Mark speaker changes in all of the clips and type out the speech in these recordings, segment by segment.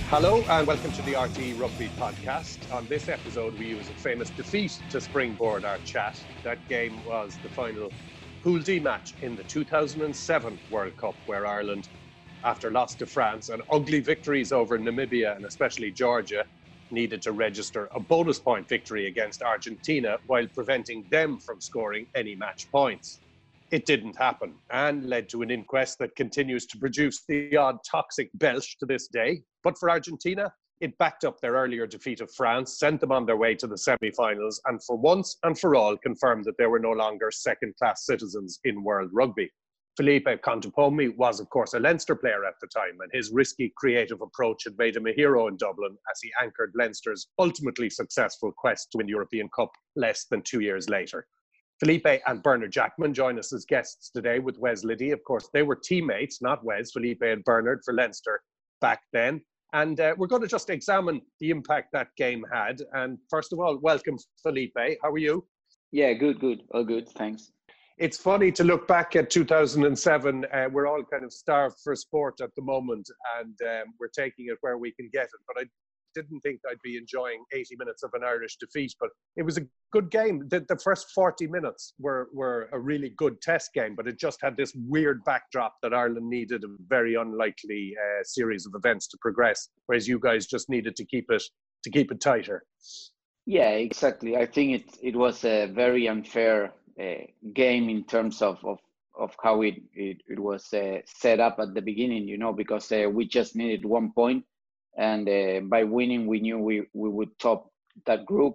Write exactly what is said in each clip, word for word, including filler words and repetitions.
Speaker 1: Hello and welcome to the R T E Rugby podcast. On this episode, we use a famous defeat to springboard our chat. That game was the final Pool D match in the two thousand seven World Cup, where Ireland, after loss to France and ugly victories over Namibia and especially Georgia, needed to register a bonus point victory against Argentina while preventing them from scoring any match points. It didn't happen and led to an inquest that continues to produce the odd toxic belch to this day. But for Argentina, it backed up their earlier defeat of France, sent them on their way to the semi-finals, and for once and for all confirmed that they were no longer second-class citizens in world rugby. Felipe Contepomi was, of course, a Leinster player at the time, and his risky, creative approach had made him a hero in Dublin as he anchored Leinster's ultimately successful quest to win the European Cup less than two years later. Felipe and Bernard Jackman join us as guests today with Wes Liddy. Of course, they were teammates, not Wes, Felipe and Bernard for Leinster back then. And uh, we're going to just examine the impact that game had. And first of all, welcome, Felipe. How are you?
Speaker 2: Yeah, good, good. All good, thanks.
Speaker 1: It's funny to look back at two thousand seven. Uh, we're all kind of starved for sport at the moment, and um, we're taking it where we can get it. But I didn't think I'd be enjoying eighty minutes of an Irish defeat, but it was a good game. The, the first forty minutes were, were a really good test game, but it just had this weird backdrop that Ireland needed a very unlikely uh, series of events to progress, whereas you guys just needed to keep it to keep it tighter.
Speaker 2: Yeah, exactly. I think it it was a very unfair uh, game in terms of, of, of how it, it, it was uh, set up at the beginning, you know, because uh, we just needed one point. And uh, by winning, we knew we, we would top that group.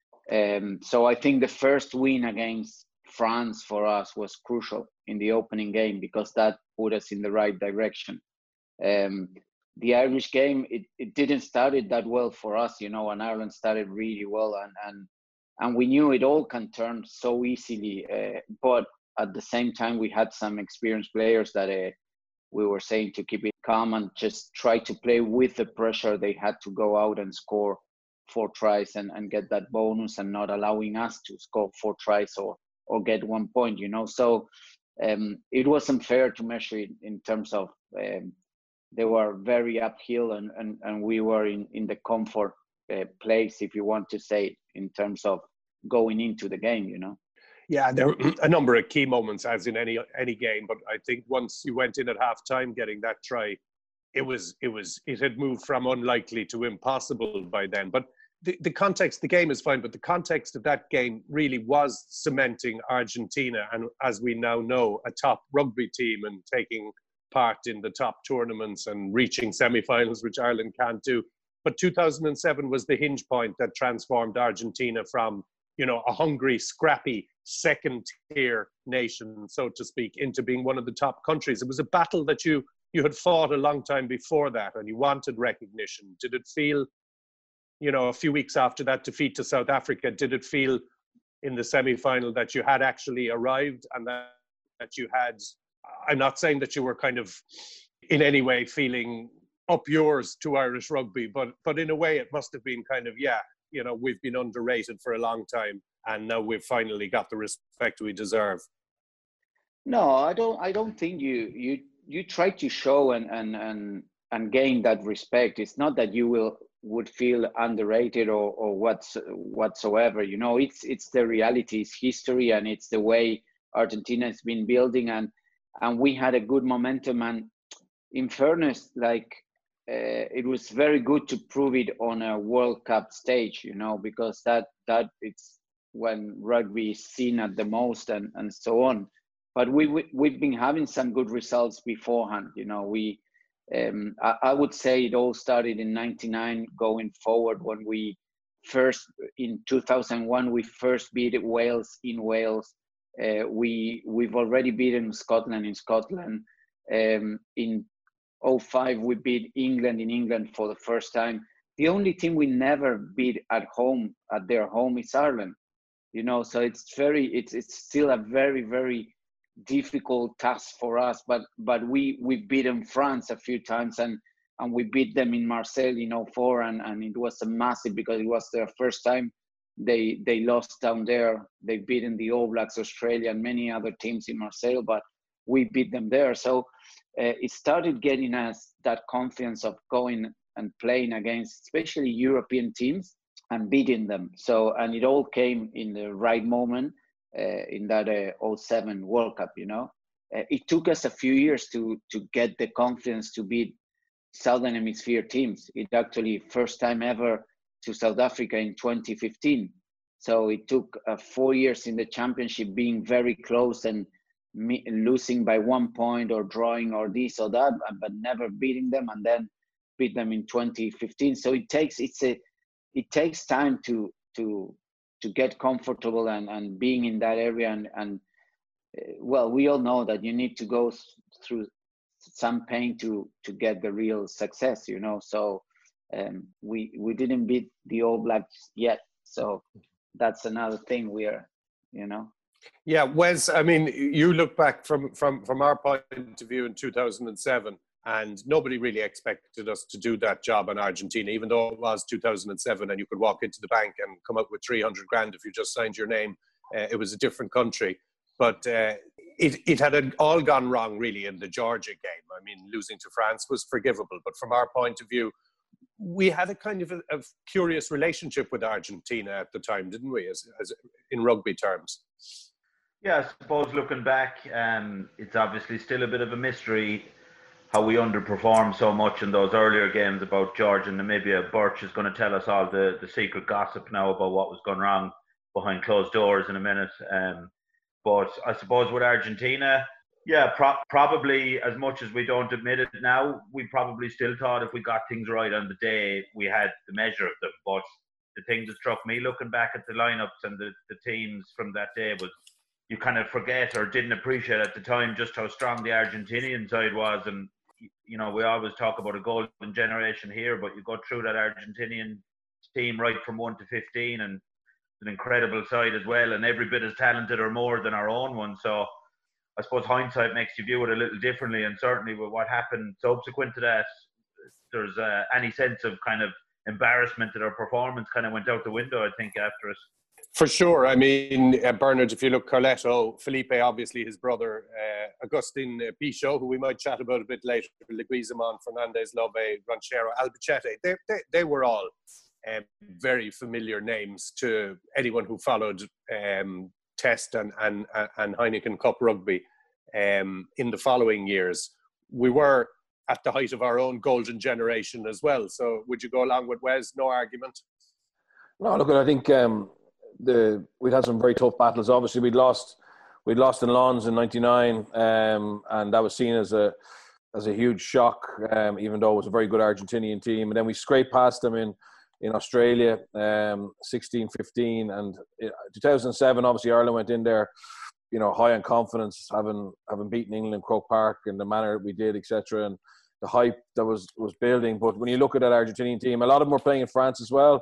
Speaker 2: Um, so I think the first win against France for us was crucial in the opening game because that put us in the right direction. Um, the Irish game, it, it didn't start it that well for us, you know, and Ireland started really well. And, and, and we knew it all can turn so easily. Uh, but at the same time, we had some experienced players that uh, we were saying to keep it calm and just try to play with the pressure. They had to go out and score four tries and, and get that bonus and not allowing us to score four tries or, or get one point, you know. So um, it wasn't fair to measure it in terms of um, they were very uphill and, and, and we were in, in the comfort uh, place, if you want to say, in terms of going into the game, you know.
Speaker 1: Yeah, there were a number of key moments, as in any any game. But I think once you went in at halftime, getting that try, it was it was it had moved from unlikely to impossible by then. But the, the context, the game is fine, but the context of that game really was cementing Argentina, and as we now know, a top rugby team and taking part in the top tournaments and reaching semi-finals, which Ireland can't do. But two thousand seven was the hinge point that transformed Argentina from, you know, a hungry, scrappy, second-tier nation, so to speak, into being one of the top countries. It was a battle that you you had fought a long time before that, and you wanted recognition. Did it feel, you know, a few weeks after that defeat to South Africa, did it feel in the semi-final that you had actually arrived and that, that you had, I'm not saying that you were kind of in any way feeling up yours to Irish rugby, but but in a way it must have been kind of, yeah, you know, we've been underrated for a long time, and now we've finally got the respect we deserve.
Speaker 2: No, I don't. I don't think you you you try to show and and and and gain that respect. It's not that you will would feel underrated or or what's whatsoever. You know, it's it's the reality, it's history, and it's the way Argentina has been building, and and we had a good momentum. And in fairness, like. Uh, it was very good to prove it on a World Cup stage, you know, because that that it's when rugby is seen at the most and, and so on. But we, we we've been having some good results beforehand, you know. We um, I, I would say it all started in ninety-nine going forward when we first in two thousand one we first beat Wales in Wales. Uh, we we've already beaten Scotland in Scotland. Um, in oh five we beat England in England for the first time. The only team we never beat at home, at their home, is Ireland. You know, so it's very, it's it's still a very very difficult task for us. But but we we beaten France a few times, and and we beat them in Marseille in oh four, and and it was a massive because it was their first time they they lost down there. They beaten the All Blacks, Australia, and many other teams in Marseille, but we beat them there. So uh, it started getting us that confidence of going and playing against especially European teams and beating them. So, and it all came in the right moment uh, in that uh, oh seven World Cup, you know. Uh, it took us a few years to to get the confidence to beat Southern Hemisphere teams. It actually first time ever to South Africa in twenty fifteen. So it took uh, four years in the championship being very close and me, losing by one point or drawing or this or that, but never beating them, and then beat them in twenty fifteen. So it takes it's a it takes time to to to get comfortable and, and being in that area and, and uh, well, we all know that you need to go through some pain to to get the real success, you know. So um, we we didn't beat the All Blacks yet, so that's another thing we are, you know.
Speaker 1: Yeah, Wes, I mean, you look back from from from our point of view in two thousand seven, and nobody really expected us to do that job in Argentina, even though it was two thousand seven and you could walk into the bank and come out with three hundred grand if you just signed your name. Uh, it was a different country. But uh, it, it had all gone wrong, really, in the Georgia game. I mean, losing to France was forgivable. But from our point of view, we had a kind of a, a curious relationship with Argentina at the time, didn't we, as, as in rugby terms?
Speaker 3: Yeah, I suppose looking back, um, it's obviously still a bit of a mystery how we underperformed so much in those earlier games about Georgia and Namibia. Birch is going to tell us all the, the secret gossip now about what was going wrong behind closed doors in a minute. Um, But I suppose with Argentina, yeah, pro- probably as much as we don't admit it now, we probably still thought if we got things right on the day, we had the measure of them. But the thing that struck me looking back at the lineups and the, the teams from that day was you kind of forget or didn't appreciate at the time just how strong the Argentinian side was. And, you know, we always talk about a golden generation here, but you go through that Argentinian team right from one to fifteen and an incredible side as well, and every bit as talented or more than our own one. So I suppose hindsight makes you view it a little differently, and certainly with what happened subsequent to that, there's uh, any sense of kind of embarrassment that our performance kind of went out the window, I think, after it.
Speaker 1: For sure. I mean, uh, Bernard, if you look, Carletto, Felipe, obviously his brother, uh, Agustin uh, Pichot, who we might chat about a bit later, Leguizamon, Fernandez, Lobe, Ranchero, Albacete, they, they, they were all Um, very familiar names to anyone who followed um, Test and, and, and Heineken Cup rugby um, in the following years. We were at the height of our own golden generation as well. So would you go along with Wes? No argument?
Speaker 4: No, look, I think um, the we'd had some very tough battles. Obviously, we'd lost we'd lost in Lons in ninety-nine, um, and that was seen as a as a huge shock, um, even though it was a very good Argentinian team. And then we scraped past them in in Australia, um, sixteen fifteen, and two thousand seven, obviously Ireland went in there, you know, high on confidence, having having beaten England in Croke Park in the manner we did, et cetera, and the hype that was was building. But when you look at that Argentinian team, a lot of them were playing in France as well,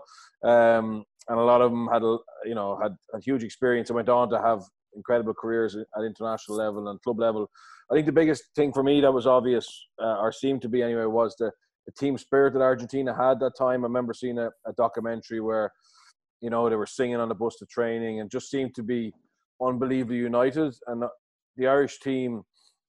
Speaker 4: um, and a lot of them had, you know, had a huge experience and went on to have incredible careers at international level and club level. I think the biggest thing for me that was obvious, uh, or seemed to be anyway, was the the team spirit that Argentina had that time. I remember seeing a, a documentary where, you know, they were singing on the bus to training and just seemed to be unbelievably united. And the Irish team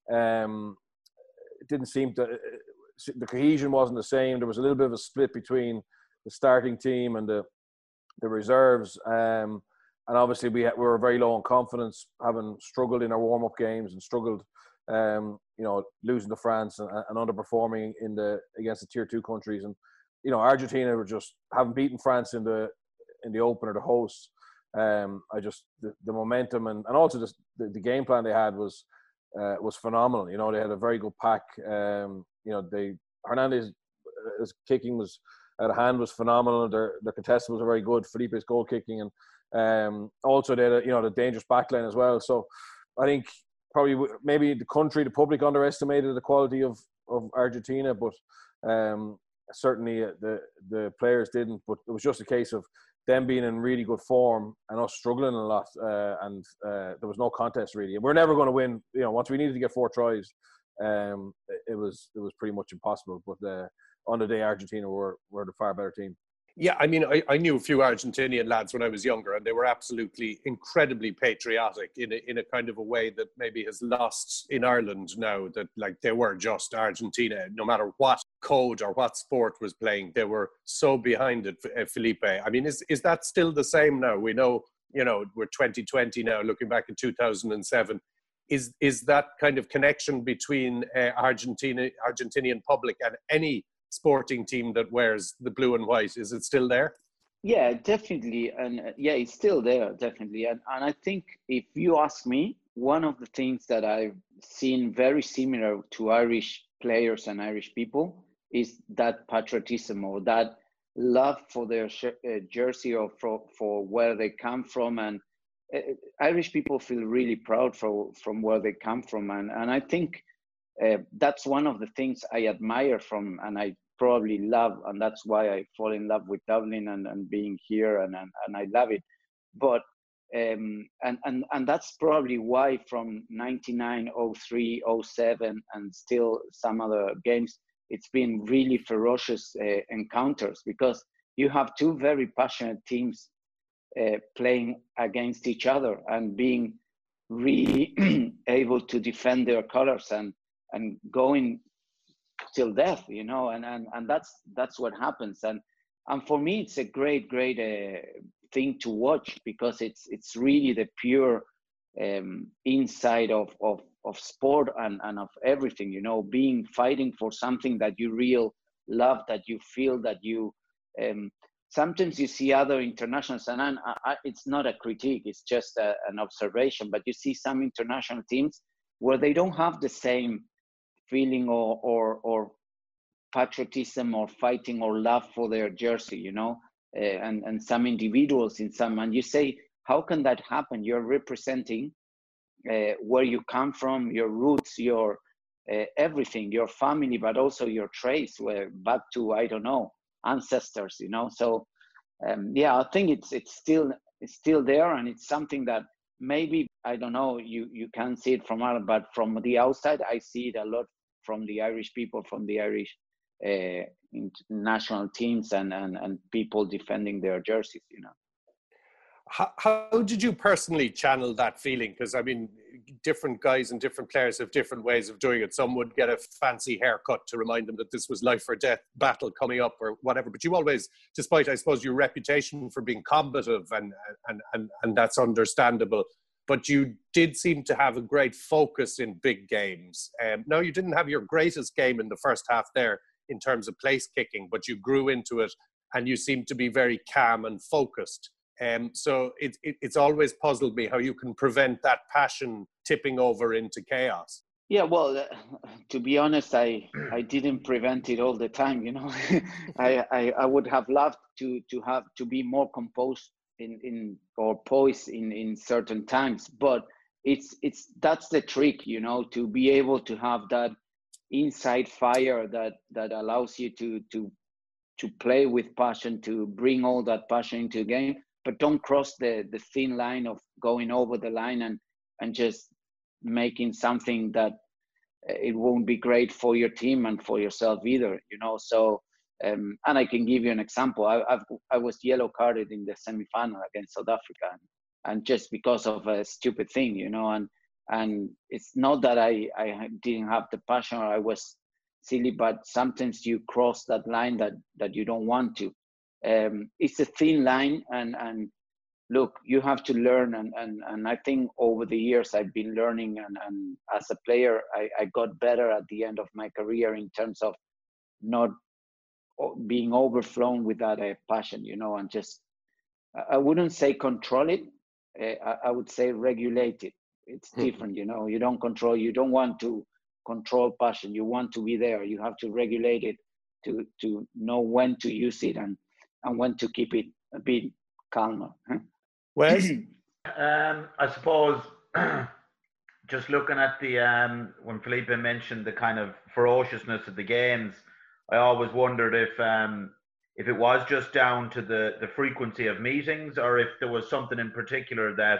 Speaker 4: um, didn't seem to, the cohesion wasn't the same. There was a little bit of a split between the starting team and the the reserves. Um, and obviously we, had, we were very low on confidence, having struggled in our warm-up games and struggled Um, you know, losing to France and, and underperforming in the against the tier two countries, and you know, Argentina were just having beaten France in the in the opener, the hosts. Um, I just the, the momentum and, and also just the, the game plan they had was uh, was phenomenal. You know, they had a very good pack. Um, you know, they Hernandez's kicking was out of hand was phenomenal. Their their contested was very good. Felipe's goal kicking, and um, also they had a, you know, the dangerous backline as well. So I think. Probably maybe the country, the public underestimated the quality of, of Argentina, but um, certainly the the players didn't. But it was just a case of them being in really good form and us struggling a lot, uh, and uh, there was no contest really. We're never going to win. You know, once we needed to get four tries, um, it was it was pretty much impossible. But uh, on the day, Argentina were were the far better team.
Speaker 1: Yeah, I mean, I, I knew a few Argentinian lads when I was younger, and they were absolutely incredibly patriotic in a, in a kind of a way that maybe has lost in Ireland now, that like they were just Argentina, no matter what code or what sport was playing. They were so behind it, uh, Felipe. I mean, is is that still the same now? We know, you know, we're twenty twenty now, looking back at two thousand seven. Is is that kind of connection between uh, Argentina, Argentinian public and any sporting team that wears the blue and white, is it still there?
Speaker 2: Yeah, definitely. And uh, yeah, it's still there, definitely. And, and I think if you ask me, one of the things that I've seen very similar to Irish players and Irish people is that patriotism, or that love for their sh- uh, jersey, or for, for where they come from. And uh, Irish people feel really proud for, from where they come from. And, and I think uh, that's one of the things I admire from, and I probably love, and that's why I fall in love with Dublin and, and being here, and, and, and I love it. But um, and, and, and that's probably why from ninety-nine, oh three, oh seven, and still some other games, it's been really ferocious uh, encounters, because you have two very passionate teams uh, playing against each other and being really able to defend their colors and, and going till death, you know, and, and, and that's that's what happens. And and for me, it's a great, great uh, thing to watch, because it's it's really the pure um, inside of, of, of sport and, and of everything, you know, being fighting for something that you real love, that you feel, that you, um, sometimes you see other internationals, and I, I, it's not a critique, it's just a, an observation, but you see some international teams where they don't have the same feeling or, or, or patriotism or fighting or love for their jersey, you know, uh, and, and some individuals in some, and you say, how can that happen? You're representing uh, where you come from, your roots, your uh, everything, your family, but also your trace, where back to, I don't know, ancestors, you know. So um, yeah, I think it's it's still it's still there, and it's something that maybe, I don't know, you you can't see it from out, but from the outside, I see it a lot from the Irish people, from the Irish uh, national teams, and, and and people defending their jerseys, you know.
Speaker 1: How, how did you personally channel that feeling? Because, I mean, different guys and different players have different ways of doing it. Some would get a fancy haircut to remind them that this was life or death battle coming up or whatever. But you always, despite, I suppose, your reputation for being combative, and, and, and, and that's understandable, but you did seem to have a great focus in big games. Um, now, you didn't have your greatest game in the first half there in terms of place kicking, but you grew into it and you seemed to be very calm and focused. Um, so it, it, it's always puzzled me how you can prevent that passion tipping over into chaos.
Speaker 2: Yeah, well, uh, to be honest, I, I didn't prevent it all the time, you know. I, I I would have loved to to have to be more composed in, in or poised in, in certain times, but it's it's that's the trick, you know, to be able to have that inside fire that that allows you to to to play with passion, to bring all that passion into the game, but don't cross the the thin line of going over the line and and just making something that it won't be great for your team and for yourself either, you know. So um, and I can give you an example. I I've, I was yellow carded in the semi-final against South Africa, and, and just because of a stupid thing, you know. And and it's not that I I didn't have the passion or I was silly, but sometimes you cross that line that that you don't want to. Um, it's a thin line, and and look, you have to learn, and and, and I think over the years I've been learning, and, and as a player I, I got better at the end of my career in terms of not being overflown with that uh, passion, you know, and just, I wouldn't say control it, uh, I, I would say regulate it. It's different, you know. You don't control, you don't want to control passion, you want to be there, you have to regulate it to to know when to use it and and when to keep it a bit calmer. Huh?
Speaker 1: Wes?
Speaker 3: um, I suppose just looking at the, um, when Felipe mentioned the kind of ferociousness of the games, I always wondered if um, if it was just down to the, the frequency of meetings, or if there was something in particular that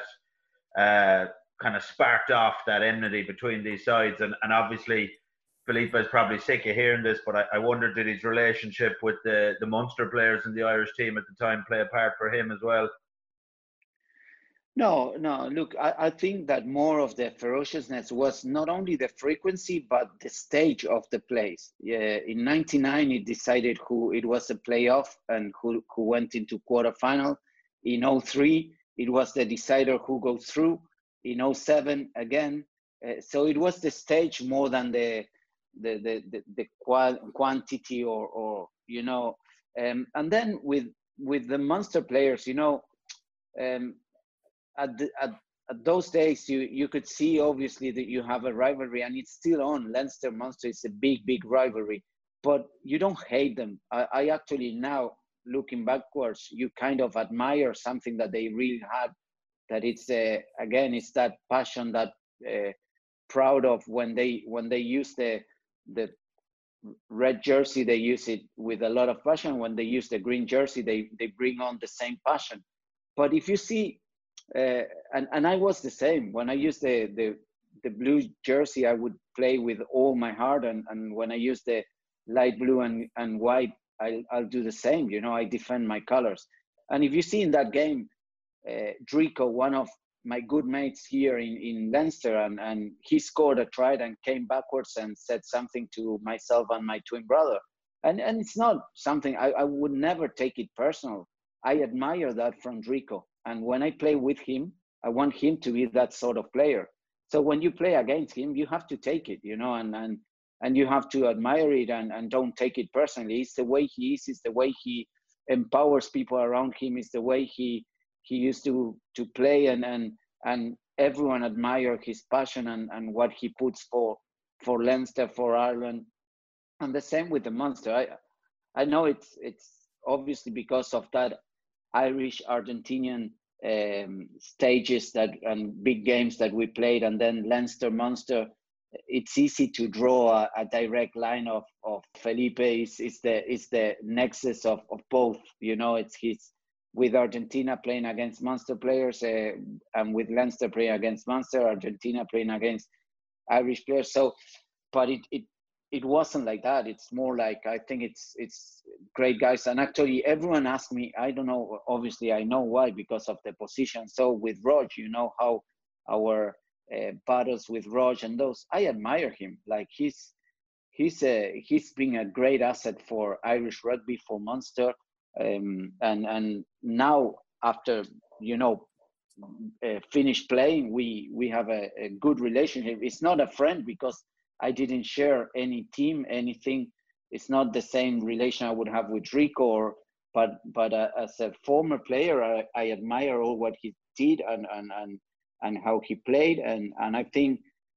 Speaker 3: uh, kind of sparked off that enmity between these sides. And, and obviously, Felipe is probably sick of hearing this, but I, I wondered, did his relationship with the, the Munster players in the Irish team at the time play a part for him as well?
Speaker 2: No, no. Look, I, I think that more of the ferociousness was not only the frequency, but the stage of the plays. Yeah, in ninety-nine, it decided who it was a playoff and who, who went into quarterfinal. In oh three, it was the decider who goes through. In oh seven, again. Uh, so it was the stage more than the the the the, the qual- quantity or or you know. Um, and then with with the Munster players, you know. Um, at, the, at at those days, you you could see obviously that you have a rivalry, and it's still on. Leinster Munster is a big big rivalry, but you don't hate them. I, I actually now looking backwards, you kind of admire something that they really had. That it's uh, again, it's that passion, that uh, proud of when they when they use the the red jersey, they use it with a lot of passion. When they use the green jersey, they they bring on the same passion. But if you see, uh, and and I was the same when I used the the the blue jersey, I would play with all my heart, and and when I use the light blue and and white, I'll I'll do the same. You know, I defend my colors. And if you see in that game, uh, Drico, one of my good mates here in, in Leinster, and, and he scored a try and came backwards and said something to myself and my twin brother. And, and it's not something, I, I would never take it personal. I admire that from Drico. And when I play with him, I want him to be that sort of player. So when you play against him, you have to take it, you know, and, and, and you have to admire it and, and don't take it personally. It's the way he is, it's the way he empowers people around him, it's the way he he used to to play, and and and everyone admire his passion and and what he puts for for Leinster, for Ireland. And the same with the Munster. I I know it's it's obviously because of that Irish Argentinian um, stages that and big games that we played, and then Leinster Munster. It's easy to draw a, a direct line of of Felipe. Is is the is the nexus of of both. You know, it's his. With Argentina playing against Munster players, uh, and with Leinster playing against Munster, Argentina playing against Irish players. So, but it it it wasn't like that. It's more like, I think it's it's great guys. And actually, everyone asked me. I don't know. Obviously, I know why, because of the position. So with Rog, you know how our uh, battles with Rog and those. I admire him. Like he's he's a he's been a great asset for Irish rugby, for Munster. Um, and and now after you know uh, finished playing, we we have a, a good relationship. It's not a friend because I didn't share any team, anything. It's not the same relation I would have with Rico, or but but uh, as a former player, I, I admire all what he did and and and and how he played, and and I think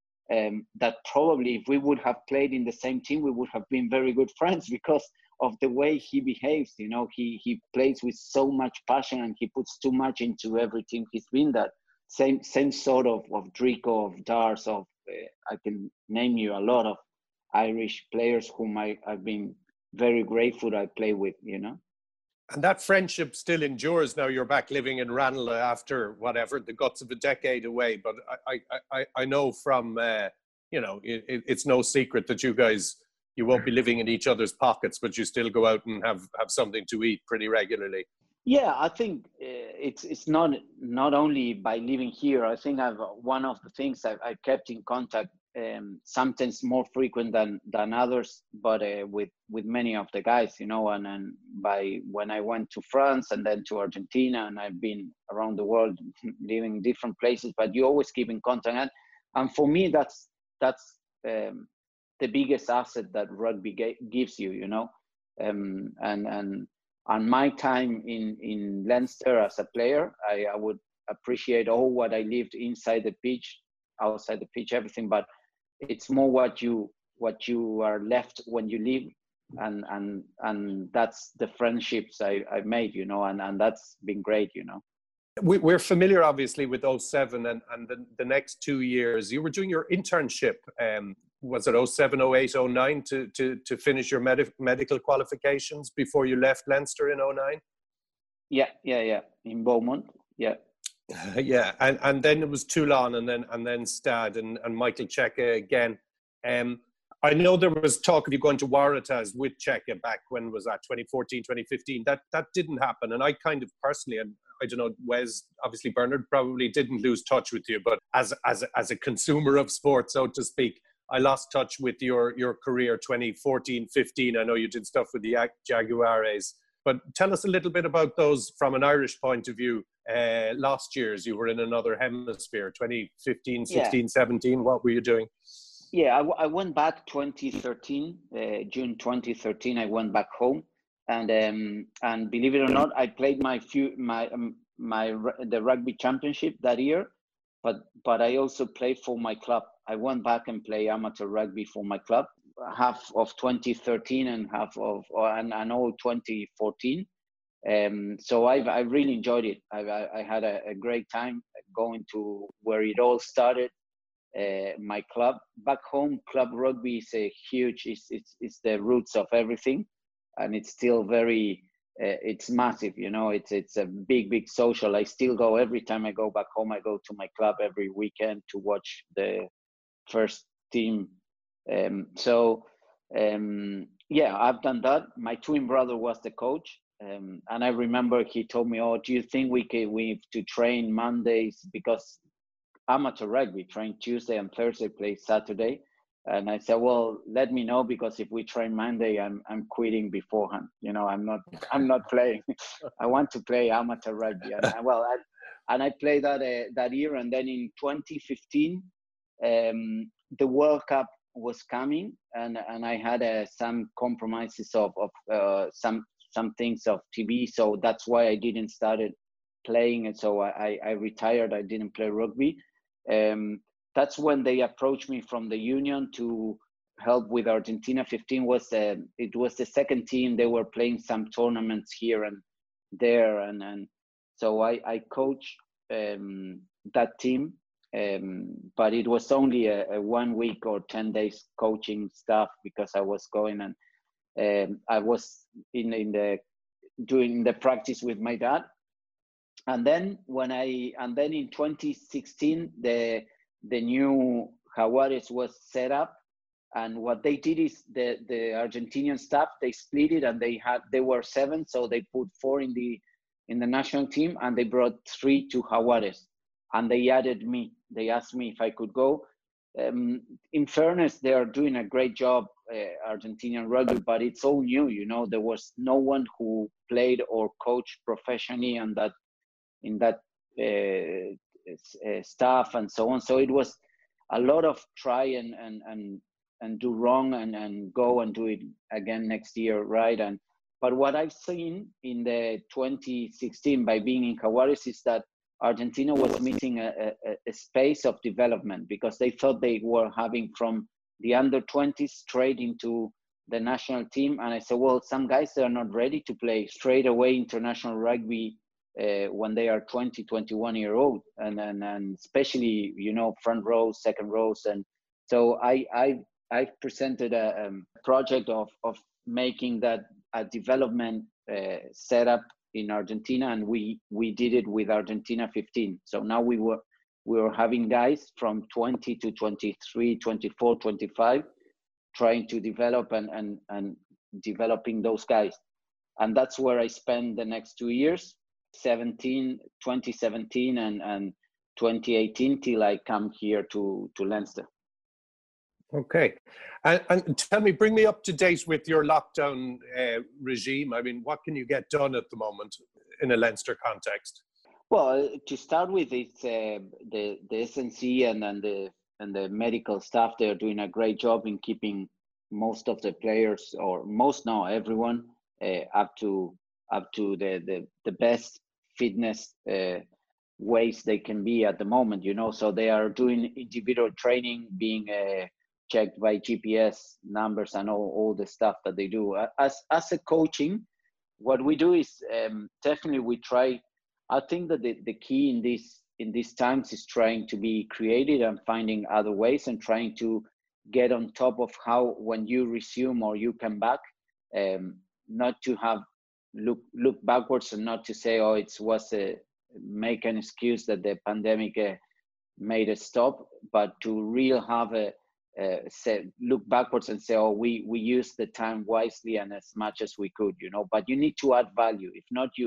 Speaker 2: um, that probably if we would have played in the same team, we would have been very good friends because of the way he behaves. You know, he he plays with so much passion and he puts too much into everything. He's been that same same sort of of Drico, of Dars, of uh, I can name you a lot of Irish players whom I I've been very grateful I play with. You know.
Speaker 1: And that friendship still endures now. You're back living in Ranelagh after whatever, the guts of a decade away. But I I I, I know from uh, you know it, it's no secret that you guys. You won't be living in each other's pockets, but you still go out and have, have something to eat pretty regularly.
Speaker 2: Yeah, I think uh, it's it's not not only by living here. I think I've one of the things I've, I've kept in contact, um, sometimes more frequent than than others, but uh, with with many of the guys, you know. And and by when I went to France and then to Argentina, and I've been around the world, living in different places, but you always keep in contact. And, and for me, that's that's. Um, the biggest asset that rugby gives you, you know, um, and and on my time in in Leinster as a player, I, I would appreciate all what I lived inside the pitch, outside the pitch, everything. But it's more what you what you are left when you leave, and and and that's the friendships I I made, you know, and and that's been great, you know.
Speaker 1: We, we're familiar, obviously, with oh seven and, and the, the next two years. You were doing your internship, um, was it oh seven, oh eight, oh nine to, to, to finish your med- medical qualifications before you left Leinster in oh nine?
Speaker 2: Yeah, yeah, yeah. In Beaumont, yeah.
Speaker 1: Uh, yeah, and, and then it was Toulon and then and then Stade and, and Michael Cheika again. Um, I know there was talk of you going to Waratahs with Cheika back when was that, twenty fourteen, twenty fifteen. That that didn't happen. And I kind of personally, and I don't know, Wes, obviously Bernard probably didn't lose touch with you, but as as as a consumer of sport, so to speak, I lost touch with your your career twenty fourteen fifteen. I know you did stuff with the Jaguares, but tell us a little bit about those from an Irish point of view. Uh, last year's, you were in another hemisphere, twenty fifteen, sixteen, yeah. seventeen. What were you doing?
Speaker 2: Yeah, I, I went back twenty thirteen, uh, June twenty thirteen. I went back home, and um, and believe it or not, I played my few my um, my the rugby championship that year, but but I also played for my club. I went back and played amateur rugby for my club, half of twenty thirteen and half of and, and all twenty fourteen. Um, so I I really enjoyed it. I I, I had a, a great time going to where it all started. Uh, my club back home, club rugby is a huge. It's it's it's the roots of everything, and it's still very. Uh, it's massive, you know. It's it's a big big social. I still go every time I go back home. I go to my club every weekend to watch the first team. Um, so um, yeah, I've done that. My twin brother was the coach, um, and I remember he told me, "Oh, do you think we can we have to train Mondays because amateur rugby train Tuesday and Thursday, play Saturday?" And I said, "Well, let me know, because if we train Monday, I'm I'm quitting beforehand. You know, I'm not I'm not playing. I want to play amateur rugby." And I, well, I, and I played that uh, that year. And then in twenty fifteen, um, the World Cup was coming, and and I had uh, some compromises of of uh, some some things of T V, so that's why I didn't started playing. And so I I retired. I didn't play rugby. Um, that's when they approached me from the union to help with Argentina fifteen. Was uh, it was the second team. They were playing some tournaments here and there, and and so I I coached um, that team, um, but it was only a, a one week or ten days coaching stuff, because I was going and um, I was in in the doing the practice with my dad. And then when I and then in twenty sixteen, the the new Jaguares was set up, and what they did is the the Argentinian staff, they split it, and they had they were seven, so they put four in the in the national team, and they brought three to Jaguares, and they added me. They asked me if I could go. Um, in fairness, they are doing a great job, uh, Argentinian rugby, but it's all new. You know, there was no one who played or coached professionally and that. in that uh, uh, staff and so on. So it was a lot of try and and and, and do wrong and, and go and do it again next year, right? And but what I've seen in the twenty sixteen by being in Jaguares is that Argentina was missing a, a, a space of development, because they thought they were having from the under twenties straight into the national team. And I said, well, some guys are not ready to play straight away international rugby Uh, when they are twenty, twenty-one year old, and, and and especially, you know, front rows, second rows. And so I I I presented a um, project of of making that a development uh, setup in Argentina, and we we did it with Argentina fifteen. So now we were we were having guys from twenty to twenty-three, twenty-four, twenty-five, trying to develop and and and developing those guys. And that's where I spent the next two years. seventeen, twenty seventeen and, and twenty eighteen, till I come here to, to Leinster.
Speaker 1: Okay. And, and tell me, bring me up to date with your lockdown uh, regime. I mean, what can you get done at the moment in a Leinster context?
Speaker 2: Well, to start with, it's uh, the, the S N C and, and, the, and the medical staff. They're doing a great job in keeping most of the players, or most now, everyone, uh, up to up to the, the, the best fitness uh, ways they can be at the moment, you know. So they are doing individual training, being uh, checked by G P S numbers and all, all the stuff that they do. As as a coaching, what we do is um, definitely we try. I think that the, the key in this in these times is trying to be creative and finding other ways, and trying to get on top of how, when you resume or you come back, um, not to have look look backwards, and not to say, oh, it was a make an excuse that the pandemic uh, made us stop, but to really have a uh, say, look backwards and say, oh, we we used the time wisely and as much as we could, you know. But you need to add value. If not, you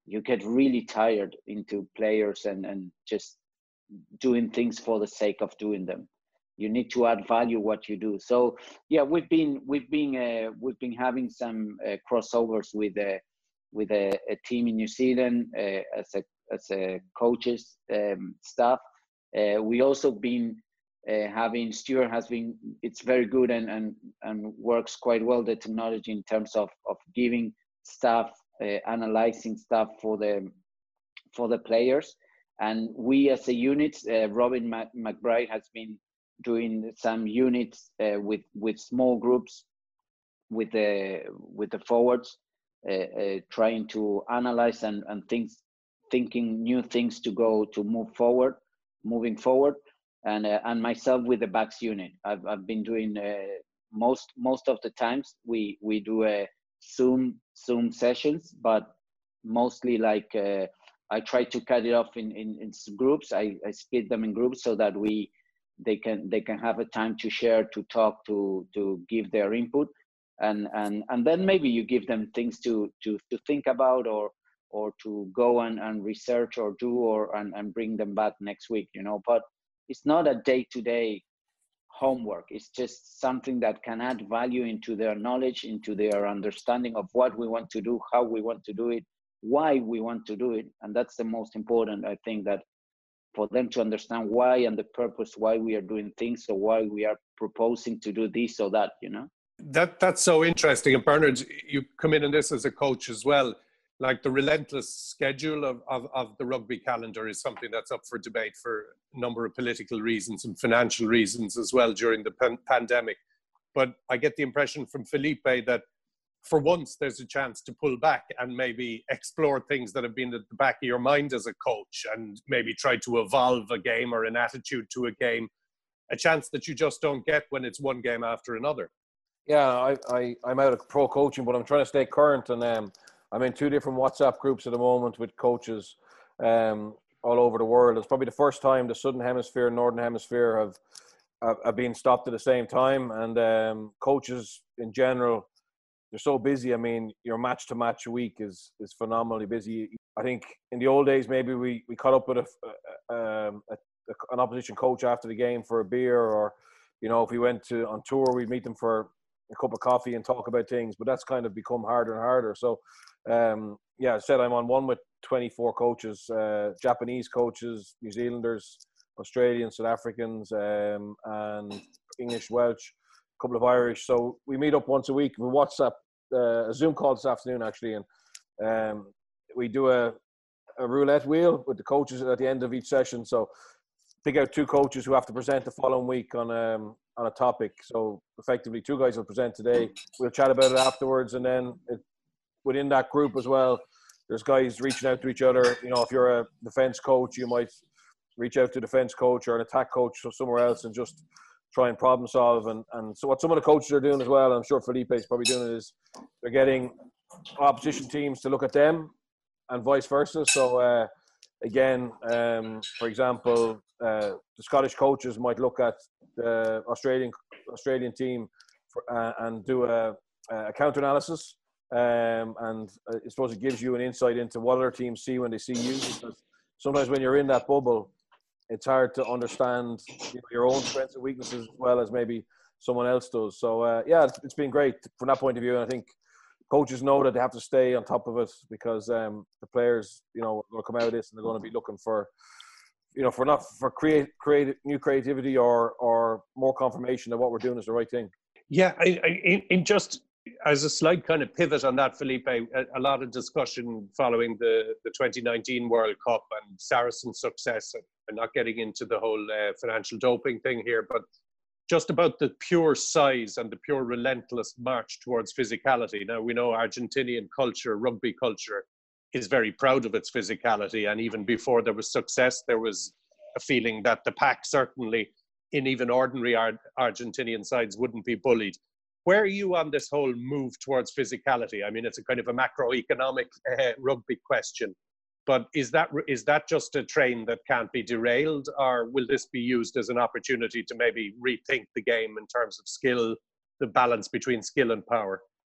Speaker 2: you get really tired into players and and just doing things for the sake of doing them. You need to add value what you do. So yeah, we've been we've been uh, we've been having some uh, crossovers with a with a, a team in New Zealand uh, as a as a coaches um, staff. Uh, we also been uh, having Stuart has been it's very good and and and works quite well the technology in terms of of giving stuff, uh, analyzing stuff for the for the players. And we as a unit, uh, Robin Mac- McBride has been doing some units uh, with with small groups with the with the forwards, uh, uh, trying to analyze and and things, thinking new things to go to move forward, moving forward, and uh, and myself with the backs unit. I've I've been doing uh, most most of the times we we do a Zoom Zoom sessions, but mostly like. Uh, I try to cut it off in, in, in groups. I, I split them in groups so that we they can they can have a time to share, to talk, to to give their input, and and and then maybe you give them things to to to think about, or or to go and, and research or do, or and, and bring them back next week, you know. But it's not a day-to-day homework. It's just something that can add value into their knowledge, into their understanding of what we want to do, how we want to do it, why we want to do it. And that's the most important, I think, that for them to understand why and the purpose why we are doing things, or why we are proposing to do this or that, you know.
Speaker 1: That that's so interesting. And Bernard, you come in on this as a coach as well. Like the relentless schedule of, of, of the rugby calendar is something that's up for debate for a number of political reasons and financial reasons as well during the pan- pandemic. But I get the impression from Felipe that for once there's a chance to pull back and maybe explore things that have been at the back of your mind as a coach, and maybe try to evolve a game or an attitude to a game, a chance that you just don't get when it's one game after another.
Speaker 4: Yeah, I, I, I'm out of pro coaching, but I'm trying to stay current, and um, I'm in two different WhatsApp groups at the moment with coaches um, all over the world. It's probably the first time the Southern Hemisphere and Northern Hemisphere have, have, have been stopped at the same time, and um, coaches in general, they're so busy. I mean, your match to match week is is phenomenally busy. I think in the old days, maybe we, we caught up with a, a, a, a an opposition coach after the game for a beer, or, you know, if we went to on tour, we'd meet them for a cup of coffee and talk about things. But that's kind of become harder and harder. So, um, yeah, I said I'm on one with twenty-four coaches, uh, Japanese coaches, New Zealanders, Australians, South Africans, um, and English, Welsh, a couple of Irish. So we meet up once a week. We WhatsApp uh, a Zoom call this afternoon, actually, and um, we do a, a roulette wheel with the coaches at the end of each session. So pick out two coaches who have to present the following week on um, on a topic. So effectively, two guys will present today. We'll chat about it afterwards, and then it, within that group as well, there's guys reaching out to each other. You know, if you're a defense coach, you might reach out to a defense coach or an attack coach somewhere else and just try and problem solve. And, and so what some of the coaches are doing as well, I'm sure Felipe is probably doing it, is they're getting opposition teams to look at them and vice versa. So uh, again, um, for example, uh, the Scottish coaches might look at the Australian Australian team for, uh, and do a, a counter analysis. Um, and I suppose it gives you an insight into what other teams see when they see you, because sometimes when you're in that bubble, it's hard to understand, you know, your own strengths and weaknesses as well as maybe someone else does. So uh, yeah, it's, it's been great from that point of view. And I think coaches know that they have to stay on top of it, because um, the players, you know, will come out of this and they're going to be looking for, you know, for not for create create new creativity or or more confirmation that what we're doing is the right thing.
Speaker 1: Yeah, I, I, in, in just as a slight kind of pivot on that, Felipe, a, a lot of discussion following the, the twenty nineteen World Cup and Saracen's success. And not getting into the whole uh, financial doping thing here, but just about the pure size and the pure relentless march towards physicality. Now, we know Argentinian culture, rugby culture, is very proud of its physicality. And even before there was success, there was a feeling that the pack, certainly in even ordinary Ar- Argentinian sides, wouldn't be bullied. Where are you on this whole move towards physicality? I mean, it's a kind of a macroeconomic uh, rugby question. But is that is that just a train that can't be derailed, or will this be used as an opportunity to maybe rethink the game in terms of skill, the balance between skill and power?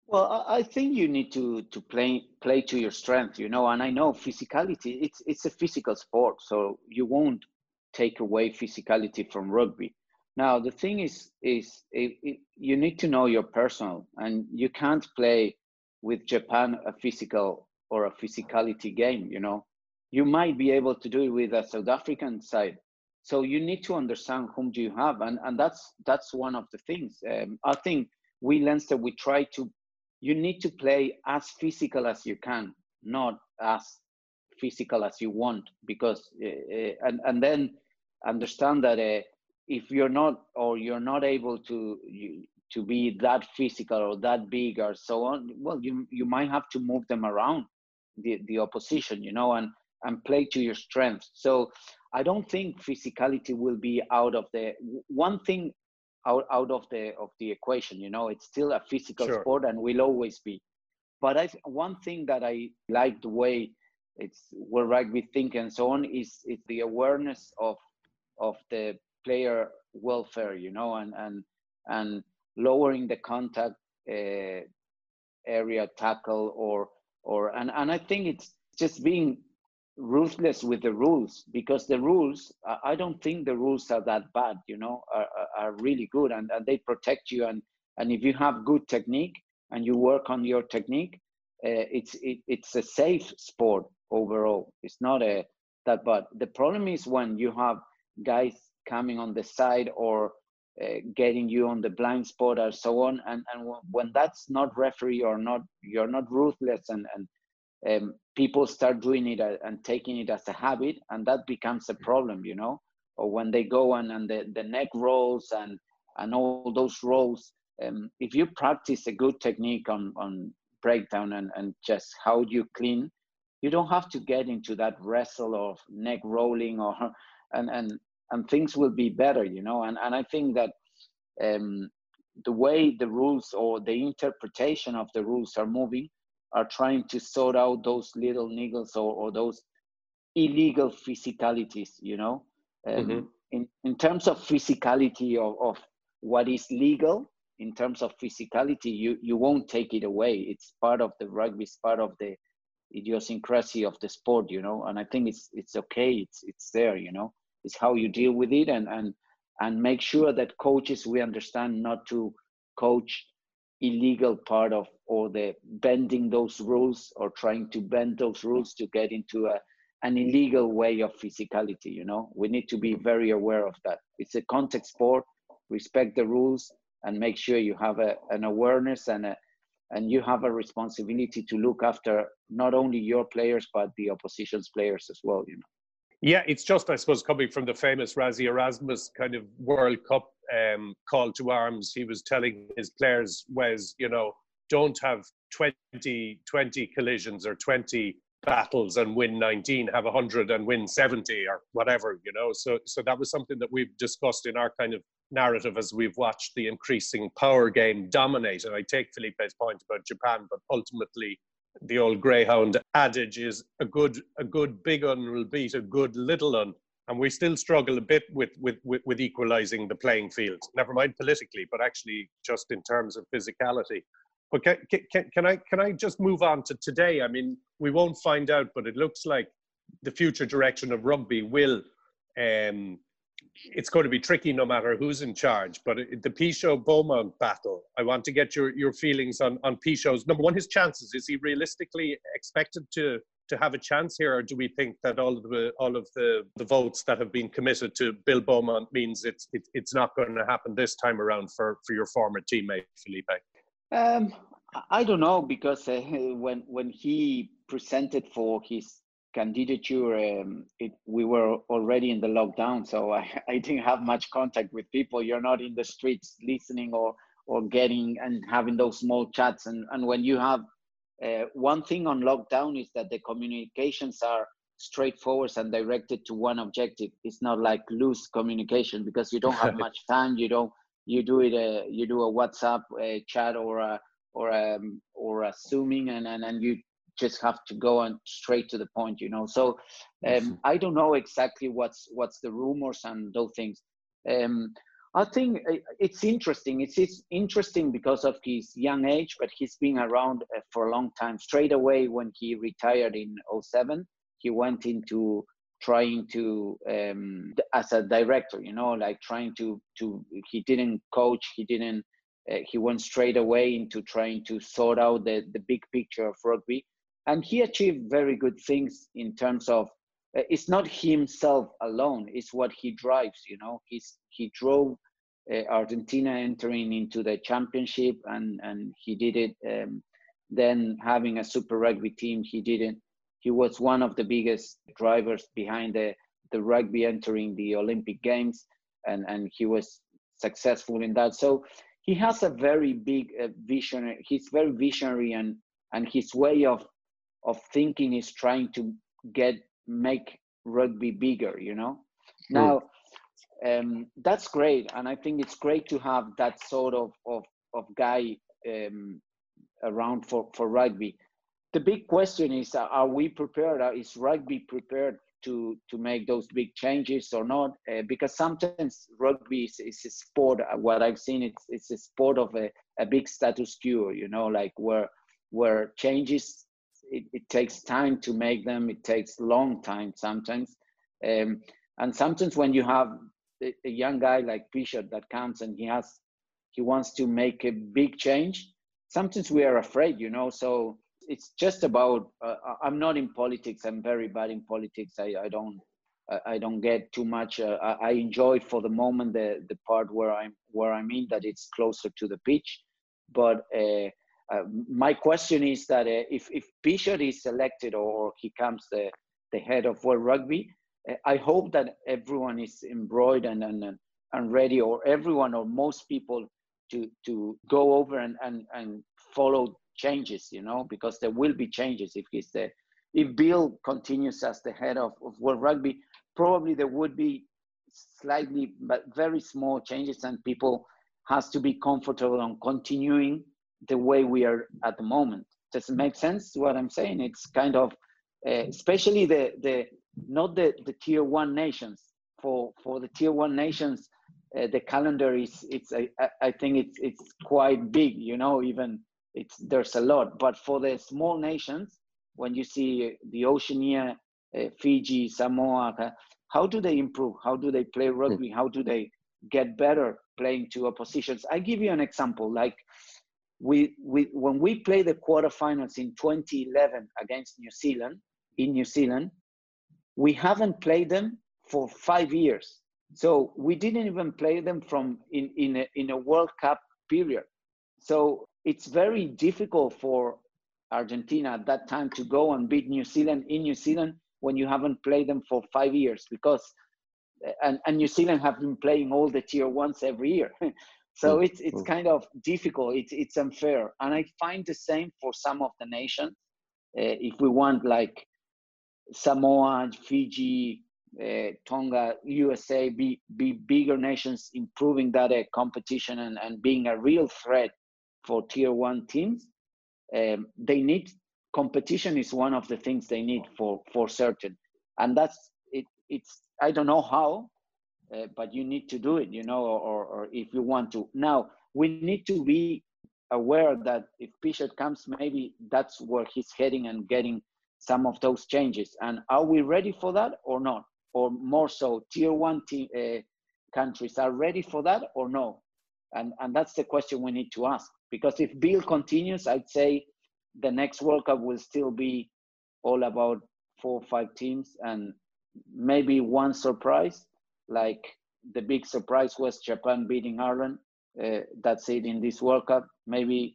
Speaker 2: Well, I I think you need to to play play to your strength, you know. And I know physicality. It's it's a physical sport, so you won't take away physicality from rugby. Now the thing is is it, it, you need to know your personal, and you can't play with Japan a physical or a physicality game. You know, you might be able to do it with a South African side. So you need to understand whom do you have, and and that's that's one of the things. Um, I think we Leinster we try to you need to play as physical as you can, not as physical as you want, because uh, and and then understand that uh, if you're not or you're not able to you, to be that physical or that big or so on, well, you you might have to move them around the the opposition, you know, and and play to your strengths. So I don't think physicality will be out of the one thing out, out of the of the equation. You know, it's still a physical
Speaker 1: Sure.
Speaker 2: sport and will always be. But I one thing that I like the way it's where rugby think and so on is it's the awareness of of the player welfare, you know, and and and lowering the contact uh, area tackle or or and and I think it's just being ruthless with the rules, because the rules I don't think the rules are that bad, you know, are, are really good, and, and they protect you, and and if you have good technique and you work on your technique, uh, it's it, it's a safe sport overall. It's not a that bad. The problem is when you have guys coming on the side or uh, getting you on the blind spot or so on, and and when that's not referee or not, you're not ruthless, and and um, people start doing it and taking it as a habit, and that becomes a problem, you know. Or when they go and, and the, the neck rolls and and all those rolls, um, if you practice a good technique on on breakdown and, and just how you clean, you don't have to get into that wrestle of neck rolling or and and and things will be better, you know. And and I think that um, the way the rules or the interpretation of the rules are moving are trying to sort out those little niggles or, or those illegal physicalities, you know.
Speaker 1: Mm-hmm.
Speaker 2: Um, in, in terms of physicality of, of what is legal, in terms of physicality, you, you won't take it away. It's part of the rugby, it's part of the idiosyncrasy of the sport, you know. And I think it's it's okay, it's it's there, you know. It's how you deal with it, and and and make sure that coaches, we understand not to coach illegal part of or the bending those rules or trying to bend those rules to get into a an illegal way of physicality, you know. We need to be very aware of that. It's a contact sport. Respect the rules and make sure you have a, an awareness and a and you have a responsibility to look after not only your players but the opposition's players as well, you know.
Speaker 1: Yeah, it's just, I suppose, coming from the famous Rassie Erasmus kind of World Cup um, call to arms. He was telling his players, Wes, you know, don't have twenty, twenty collisions or twenty battles and win nineteen, have one hundred and win seventy or whatever, you know. So, so that was something that we've discussed in our kind of narrative as we've watched the increasing power game dominate. And I take Felipe's point about Japan, but ultimately the old greyhound adage is a good a good big un will beat a good little un, and we still struggle a bit with with with, with equalizing the playing field, never mind politically, but actually just in terms of physicality. But can, can, can I can I just move on to today? I mean, we won't find out, but it looks like the future direction of rugby will um it's going to be tricky no matter who's in charge. But the Pichot-Beaumont battle, I want to get your, your feelings on, on Pichot's, number one, his chances. Is he realistically expected to to have a chance here, or do we think that all of the all of the, the votes that have been committed to Bill Beaumont means it's it, it's not going to happen this time around for, for your former teammate, Felipe?
Speaker 2: Um, I don't know, because uh, when when he presented for his candidature, um, it, we were already in the lockdown, so I, I didn't have much contact with people. You're not in the streets listening or or getting and having those small chats. And, and when you have uh, one thing on lockdown is that the communications are straightforward and directed to one objective. It's not like loose communication, because you don't have much time. You don't you do it a you do a WhatsApp a chat or a or a or a Zooming, and and, and you just have to go and straight to the point, you know. So um, I don't know exactly what's what's the rumors and those things. Um, I think it's interesting. It's, it's interesting because of his young age, but he's been around for a long time. Straight away when he retired in oh seven, he went into trying to, um, as a director, you know, like trying to, to he didn't coach, he didn't, uh, he went straight away into trying to sort out the, the big picture of rugby. And he achieved very good things in terms of, uh, it's not himself alone, it's what he drives, you know. He's, he drove uh, Argentina entering into the championship, and, and he did it. Um, then having a Super Rugby team, he didn't. He was one of the biggest drivers behind the, the rugby entering the Olympic Games, and, and he was successful in that. So he has a very big uh, visionary, he's very visionary, and, and his way of, of thinking is trying to get, make rugby bigger, you know. Mm. Now, um, that's great. And I think it's great to have that sort of, of, of guy um, around for, for rugby. The big question is, are we prepared? Is rugby prepared to, to make those big changes or not? Uh, because sometimes rugby is, is a sport. What I've seen, it's, it's a sport of a, a big status quo, you know, like where, where changes, it, it takes time to make them. It takes long time sometimes. Um, and sometimes when you have a, a young guy like Pichot that comes and he has, he wants to make a big change, sometimes we are afraid, you know, so it's just about, uh, I'm not in politics. I'm very bad in politics. I, I don't, I don't get too much. Uh, I enjoy for the moment the, the part where I'm, where I'm in, that it's closer to the pitch. But uh, uh, my question is that uh, if, if Pichot is elected or he comes the, the head of World Rugby, uh, I hope that everyone is embroidered and, and, and ready, or everyone or most people to, to go over and, and, and follow changes, you know, because there will be changes if he's the, if Bill continues as the head of, of World Rugby, probably there would be slightly, but very small changes, and people has to be comfortable on continuing the way we are at the moment. Does it make sense what I'm saying? It's kind of, uh, especially the, the, not the, the tier one nations. For, for the tier one nations, uh, the calendar is, it's, I, I think it's, it's quite big, you know, even, it's there's a lot. But for the small nations, when you see the Oceania, uh, Fiji, Samoa, how do they improve? How do they play rugby? How do they get better playing to oppositions? I give you an example. Like we, we when we played the quarterfinals in twenty eleven against New Zealand, in New Zealand, we haven't played them for five years. So we didn't even play them from in, in, a, in a World Cup period. So it's very difficult for Argentina at that time to go and beat New Zealand in New Zealand when you haven't played them for five years, because, and, and New Zealand have been playing all the tier ones every year. So mm-hmm. it's it's kind of difficult, it's, it's unfair. And I find the same for some of the nations. Uh, if we want like Samoa, Fiji, uh, Tonga, U S A, be, be bigger nations, improving that uh, competition and, and being a real threat for tier one teams, um, they need, competition is one of the things they need for, for certain. And that's, it. it's, I don't know how, uh, but you need to do it, you know, or, or if you want to. Now, we need to be aware that if Pichot comes, maybe that's where he's heading and getting some of those changes. And are we ready for that or not? Or more so, tier one team, uh, countries are ready for that or no? And, and that's the question we need to ask. Because if Bill continues, I'd say the next World Cup will still be all about four or five teams, and maybe one surprise, like the big surprise was Japan beating Ireland. Uh, that's it in this World Cup. Maybe,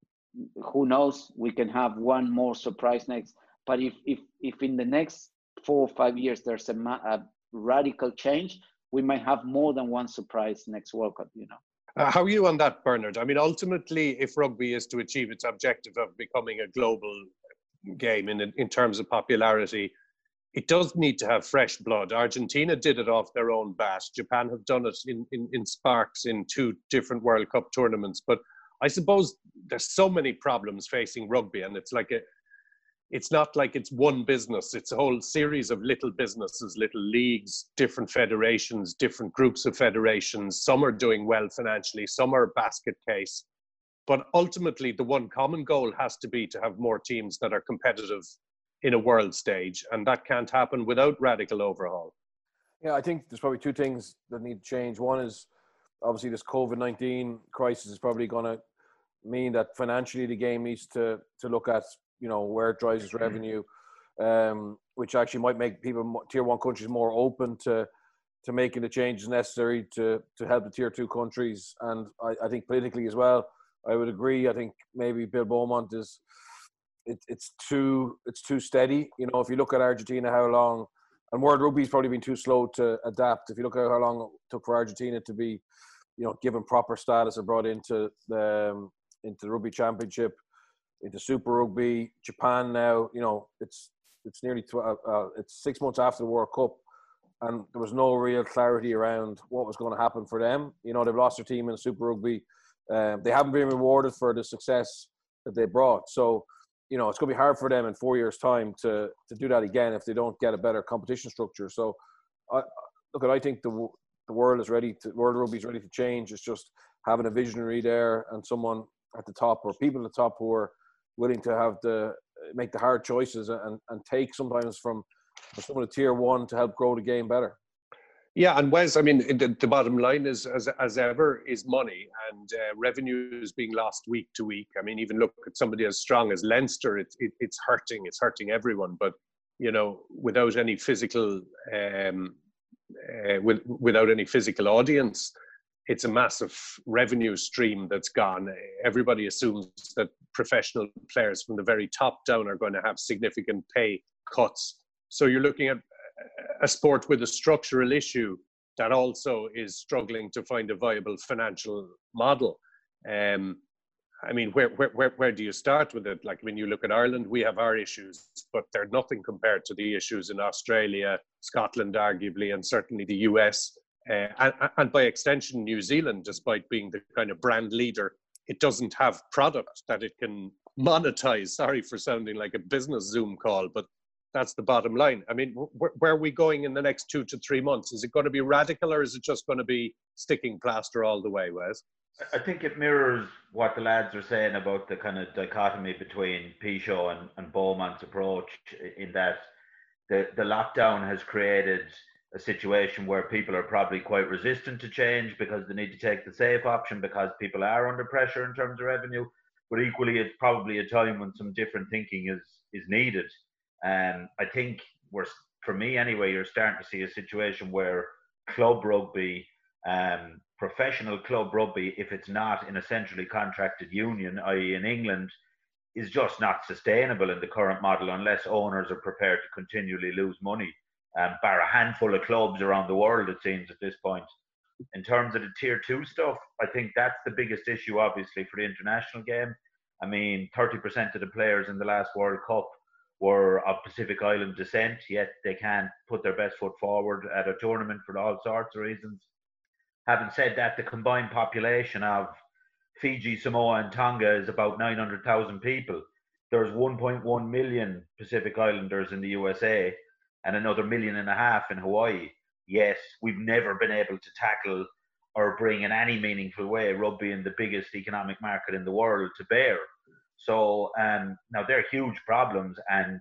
Speaker 2: who knows, we can have one more surprise next. But if if, if in the next four or five years there's a, a radical change, we might have more than one surprise next World Cup, you know.
Speaker 1: Uh, how are you on that, Bernard? I mean, ultimately, if rugby is to achieve its objective of becoming a global game in, in terms of popularity, it does need to have fresh blood. Argentina did it off their own bat. Japan have done it in, in, in sparks in two different World Cup tournaments. But I suppose there's so many problems facing rugby, and it's like a, it's not like it's one business. It's a whole series of little businesses, little leagues, different federations, different groups of federations. Some are doing well financially, some are basket case. But ultimately, the one common goal has to be to have more teams that are competitive in a world stage. And that can't happen without radical overhaul.
Speaker 4: Yeah, I think there's probably two things that need to change. One is obviously this COVID nineteen crisis is probably going to mean that financially the game needs to to look at, you know, where it drives its revenue, um, which actually might make people, tier one countries, more open to to making the changes necessary to to help the tier two countries. And I, I think politically as well, I would agree. I think maybe Bill Beaumont is it, it's too it's too steady. You know, if you look at Argentina, how long, and World Rugby's probably been too slow to adapt. If you look at how long it took for Argentina to be, you know, given proper status and brought into the um, into the Rugby Championship, into Super Rugby, Japan now, you know, it's it's nearly tw- uh, uh, it's six months after the World Cup, and there was no real clarity around what was going to happen for them. You know, they've lost their team in Super Rugby. Um, they haven't been rewarded for the success that they brought. So, you know, it's going to be hard for them in four years' time to to do that again if they don't get a better competition structure. So, I, look, I think the the world is ready to World Rugby is ready to change. It's just having a visionary there and someone at the top, or people at the top who are willing to have the make the hard choices and, and take sometimes from some of the tier one to help grow the game better.
Speaker 1: Yeah, and Wes, I mean, the, the bottom line is, as as ever, is money, and uh, revenue is being lost week to week. I mean, even look at somebody as strong as Leinster, it, it, it's hurting. It's hurting everyone. But, you know, without any physical, um, uh, with, without any physical audience, it's a massive revenue stream that's gone. Everybody assumes that professional players from the very top down are going to have significant pay cuts. So you're looking at a sport with a structural issue that also is struggling to find a viable financial model. Um, I mean, where, where where where do you start with it? Like, when you look at Ireland, we have our issues, but they're nothing compared to the issues in Australia, Scotland, arguably, and certainly the U S, uh, and, and by extension, New Zealand, despite being the kind of brand leader, it doesn't have product that it can monetize. Sorry for sounding like a business Zoom call, but that's the bottom line. I mean, where, where are we going in the next two to three months? Is it going to be radical, or is it just going to be sticking plaster all the way, Wes?
Speaker 3: I think it mirrors what the lads are saying about the kind of dichotomy between Pichot and, and Beaumont's approach, in that the, the lockdown has created a situation where people are probably quite resistant to change because they need to take the safe option because people are under pressure in terms of revenue. But equally, it's probably a time when some different thinking is is needed. Um, I think we're, for me anyway, you're starting to see a situation where club rugby, um, professional club rugby, if it's not in a centrally contracted union, that is in England, is just not sustainable in the current model unless owners are prepared to continually lose money. Um, bar a handful of clubs around the world, it seems, at this point. In terms of the tier two stuff, I think that's the biggest issue, obviously, for the international game. I mean, thirty percent of the players in the last World Cup were of Pacific Island descent, yet they can't put their best foot forward at a tournament for all sorts of reasons. Having said that, the combined population of Fiji, Samoa and Tonga is about nine hundred thousand people. There's one point one million Pacific Islanders in the U S A and another million and a half in Hawaii. Yet we've never been able to tackle or bring in any meaningful way rugby in the biggest economic market in the world to bear. So um, now they're huge problems, and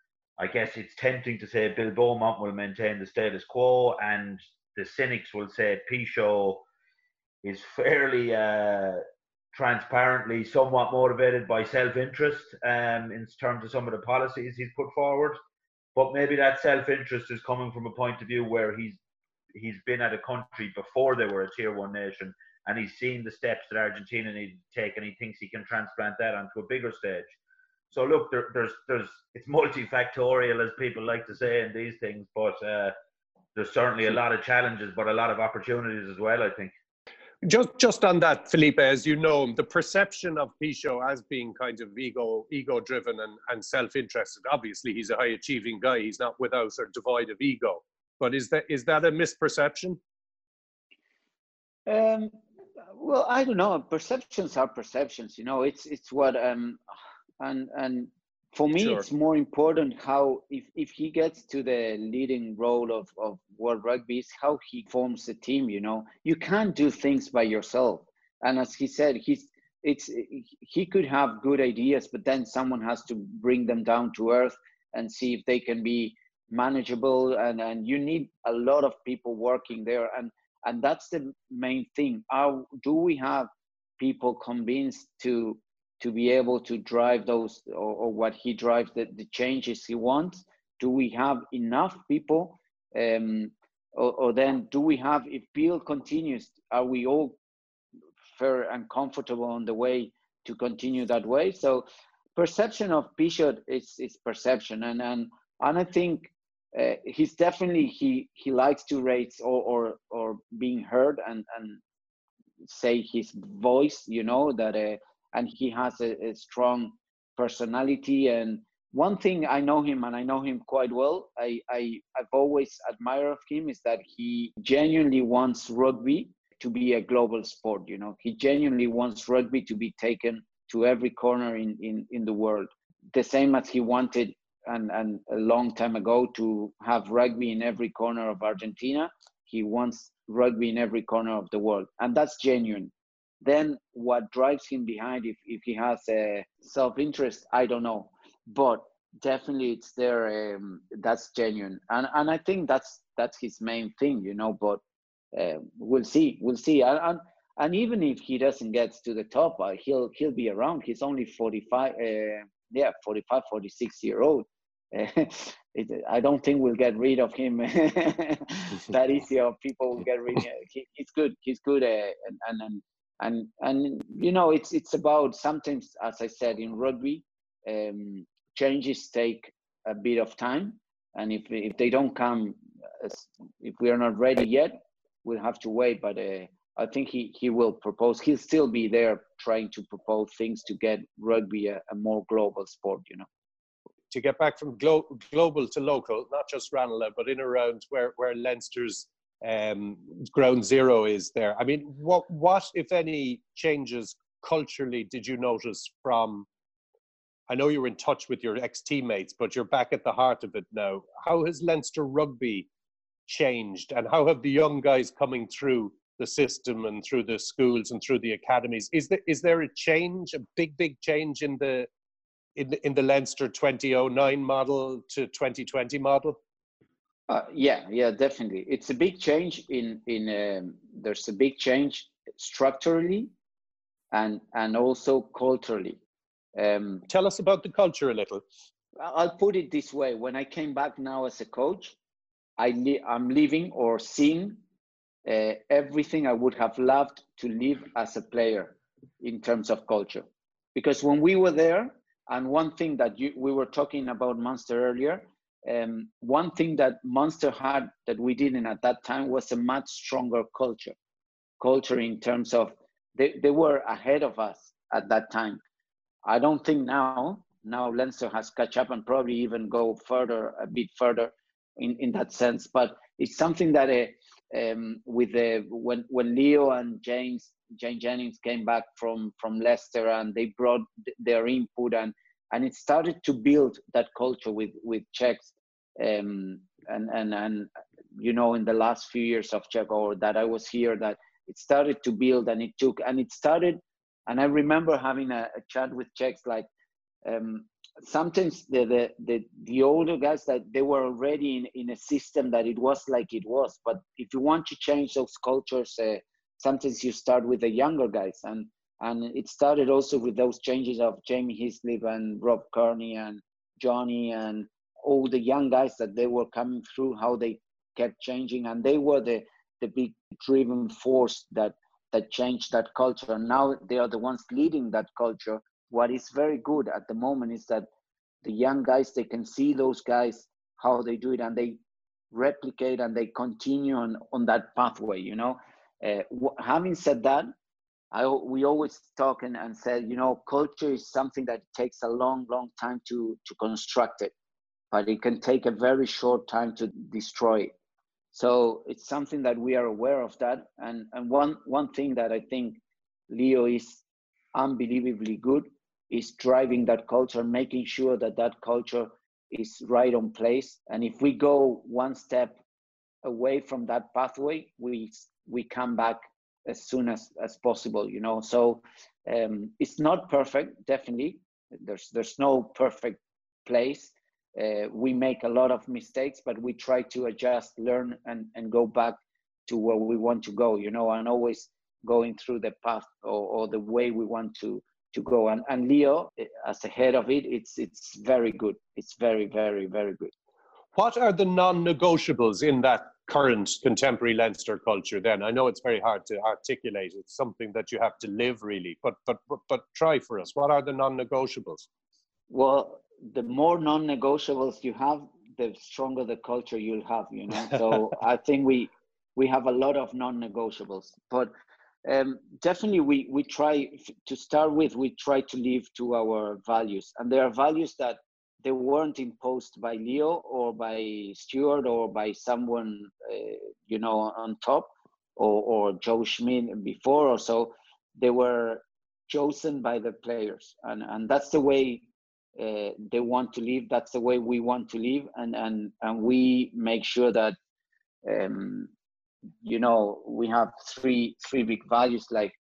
Speaker 3: I guess it's tempting to say Bill Beaumont will maintain the status quo, and the cynics will say Pichot is fairly uh, transparently somewhat motivated by self-interest um, in terms of some of the policies he's put forward. But maybe that self-interest is coming from a point of view where he's he's been at a country before they were a tier one nation, and he's seen the steps that Argentina needed to take, and he thinks he can transplant that onto a bigger stage. So look, there, there's there's it's multifactorial, as people like to say in these things, but uh, there's certainly a lot of challenges, but a lot of opportunities as well, I think.
Speaker 1: Just just on that, Felipe, as you know, the perception of Pichot as being kind of ego ego driven and, and self-interested. Obviously, he's a high achieving guy. He's not without or devoid of ego. But is that is that a misperception?
Speaker 2: Um, well, I don't know. Perceptions are perceptions. You know, it's it's what um, and and For me,
Speaker 1: Sure.
Speaker 2: it's more important how if, if he gets to the leading role of, of World Rugby is how he forms a team. You know, you can't do things by yourself. And as he said, he's it's he could have good ideas, but then someone has to bring them down to earth and see if they can be manageable. And, and you need a lot of people working there. And and that's the main thing. How do we have people convinced to to be able to drive those or, or what he drives, the, the changes he wants? Do we have enough people? Um, or, or then do we have, if Bill continues, are we all fair and comfortable on the way to continue that way? So perception of Pichot is, is perception. And, and, and I think uh, he's definitely, he, he likes to raise or, or, or being heard and, and say his voice, you know, that, uh, and he has a, a strong personality. And one thing I know him, and I know him quite well, I, I, I've always admired of him is that he genuinely wants rugby to be a global sport. You know, he genuinely wants rugby to be taken to every corner in, in, in the world. The same as he wanted and, and a long time ago to have rugby in every corner of Argentina. He wants rugby in every corner of the world. And that's genuine. Then what drives him behind, if, if he has a self-interest, I don't know. But definitely it's there. Um, that's genuine. And and I think that's that's his main thing, you know, but uh, we'll see. We'll see. And, and, and even if he doesn't get to the top, uh, he'll he'll be around. He's only forty-five, uh, yeah, forty-five, forty-six year old. Uh, it, I don't think we'll get rid of him that easy, or people will get rid of him. He, he's good. He's good. Uh, and, and, and And and you know, it's it's about sometimes, as I said, in rugby, um, changes take a bit of time, and if if they don't come, if we are not ready yet, we'll have to wait. But uh, I think he he will propose. He'll still be there trying to propose things to get rugby a, a more global sport. You know,
Speaker 1: to get back from glo- global to local, not just Ranelagh, but in around where where Leinster's um ground zero is there. I mean, what what if any changes culturally did you notice from, I know you were in touch with your ex-teammates, but you're back at the heart of it now. How has Leinster rugby changed, and how have the young guys coming through the system and through the schools and through the academies, is there is there a change, a big big change in the in the, in the Leinster twenty oh nine model to twenty twenty model?
Speaker 2: Uh, yeah, yeah, definitely. It's a big change in in. Um, there's a big change structurally, and and also culturally. Um,
Speaker 1: Tell us about the culture a little.
Speaker 2: I'll put it this way: when I came back now as a coach, I li- I'm living or seeing uh, everything I would have loved to live as a player in terms of culture. Because when we were there, and one thing that you, we were talking about Munster earlier. Um, one thing that Munster had that we didn't at that time was a much stronger culture. Culture in terms of they, they were ahead of us at that time. I don't think now, now Leinster has catch up and probably even go further, a bit further in, in that sense. But it's something that uh, um, with the, when, when Leo and James, Jane Jennings came back from, from Leicester and they brought their input and And it started to build that culture with with Czechs, um, and and and you know, in the last few years of Czech, or that I was here, that it started to build, and it took, and it started, and I remember having a, a chat with Czechs, like um, sometimes the, the the the older guys, that they were already in in a system that it was like it was, but if you want to change those cultures, uh, sometimes you start with the younger guys. and. And it started also with those changes of Jamie Hislop and Rob Kearney and Johnny and all the young guys that they were coming through, how they kept changing. And they were the, the big driven force that, that changed that culture. And now they are the ones leading that culture. What is very good at the moment is that the young guys, they can see those guys, how they do it, and they replicate and they continue on, on that pathway, you know. Uh, having said that, I, we always talk and, and said, you know, culture is something that takes a long, long time to, to construct it, but it can take a very short time to destroy it. So it's something that we are aware of that. And, and one, one thing that I think Leo is unbelievably good is driving that culture, making sure that that culture is right on place. And if we go one step away from that pathway, we we come back as soon as as possible, you know. So um, it's not perfect, definitely. There's there's no perfect place. Uh, we make a lot of mistakes, but we try to adjust, learn, and and go back to where we want to go, you know, and always going through the path or, or the way we want to to go. And and Leo, as the head of it, it's it's very good. It's very very very good.
Speaker 1: What are the non-negotiables in that current contemporary Leinster culture then? I know it's very hard to articulate. It's something that you have to live, really. But but but, but try for us. What are the non-negotiables?
Speaker 2: Well, the more non-negotiables you have, the stronger the culture you'll have, you know. So I think we we have a lot of non-negotiables. But um, definitely we, we try, to start with, we try to live to our values. And there are values that they weren't imposed by Leo or by Stuart or by someone, uh, you know, on top, or, or Joe Schmidt before or so. They were chosen by the players. And, and that's the way uh, they want to live. That's the way we want to live. And, and, and we make sure that, um, you know, we have three, three big values, like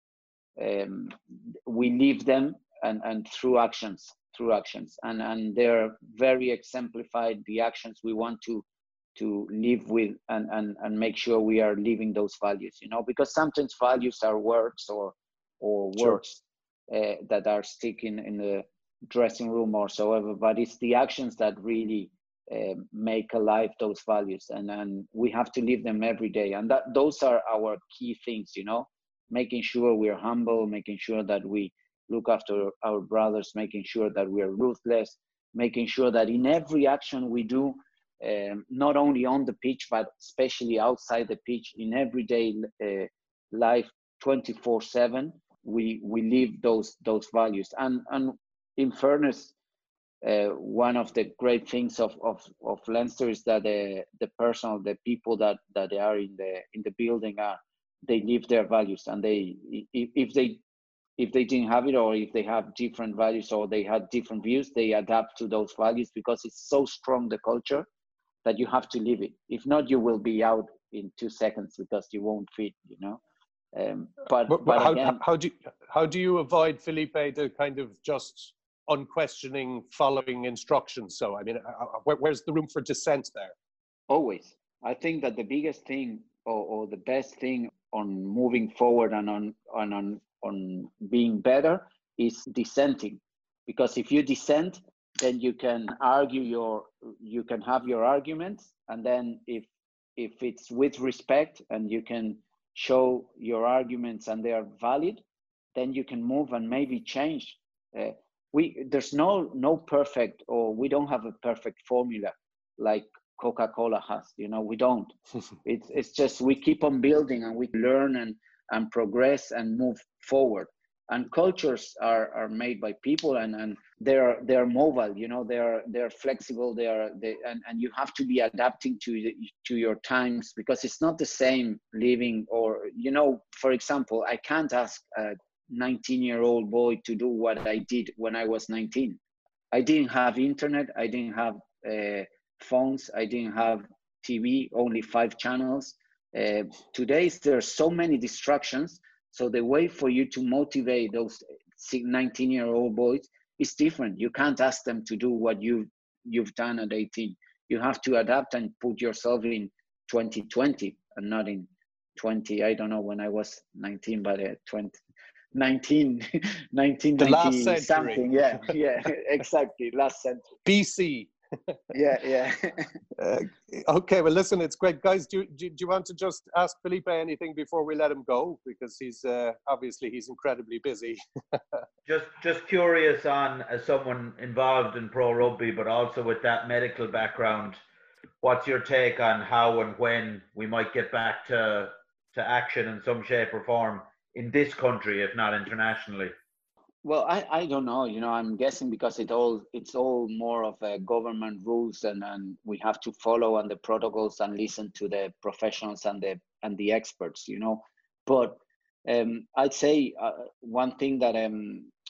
Speaker 2: um, we live them and, and through actions. through actions and and they're very exemplified, the actions we want to to live with and and and make sure we are living those values, you know, because sometimes values are words or or
Speaker 1: Sure.
Speaker 2: words uh, that are sticking in the dressing room or so ever, but it's the actions that really uh, make alive those values, and and we have to live them every day, and that those are our key things, you know, making sure we're humble, making sure that we look after our brothers, making sure that we are ruthless, making sure that in every action we do, um, not only on the pitch, but especially outside the pitch, in everyday uh, life, twenty-four seven, we we live those those values. And and in fairness, uh, one of the great things of of, of Leinster is that the the personal, the people that that they are in the in the building are, they live their values, and they if, if they if they didn't have it, or if they have different values or they had different views, they adapt to those values, because it's so strong, the culture, that you have to live it. If not, you will be out in two seconds because you won't fit, you know. Um, but
Speaker 1: But, but
Speaker 2: but
Speaker 1: how,
Speaker 2: again,
Speaker 1: how do you, how do you avoid, Felipe, the kind of just unquestioning following instructions? So I mean, where, where's the room for dissent there?
Speaker 2: always, I think that the biggest thing, or, or the best thing on moving forward and on on on on being better, is dissenting. Because if you dissent, then you can argue your, you can have your arguments, and then if if it's with respect and you can show your arguments and they are valid, then you can move and maybe change. Uh, we there's no no perfect, or we don't have a perfect formula like Coca-Cola has, you know, we don't. it's it's just we keep on building, and we learn and and progress and move forward. And cultures are are made by people, and and they're they're mobile, you know, they're they're flexible, they are they and, and you have to be adapting to the, to your times, because it's not the same living, or, you know, for example, I can't ask a nineteen year old boy to do what I did when I was nineteen. I didn't have internet, I didn't have uh, phones, I didn't have T V, only five channels. Uh, today there's so many distractions, so the way for you to motivate those nineteen year old boys is different. You can't ask them to do what you you've done at eighteen. You have to adapt and put yourself in twenty twenty and not in twenty, I don't know when I was nineteen, but uh, twenty nineteen nineteen ninety something. Yeah, yeah, exactly, last century,
Speaker 1: B C.
Speaker 2: yeah, yeah.
Speaker 1: uh, okay, well, listen, it's great, guys. Do, do, do you want to just ask Felipe anything before we let him go? Because he's uh, obviously he's incredibly busy.
Speaker 3: just just curious on, as someone involved in pro rugby, but also with that medical background, what's your take on how and when we might get back to to action in some shape or form in this country, if not internationally?
Speaker 2: Well, I, I don't know, you know, I'm guessing because it all it's all more of a government rules, and, and we have to follow on the protocols and listen to the professionals and the and the experts, you know. But um, I'd say uh, one thing that um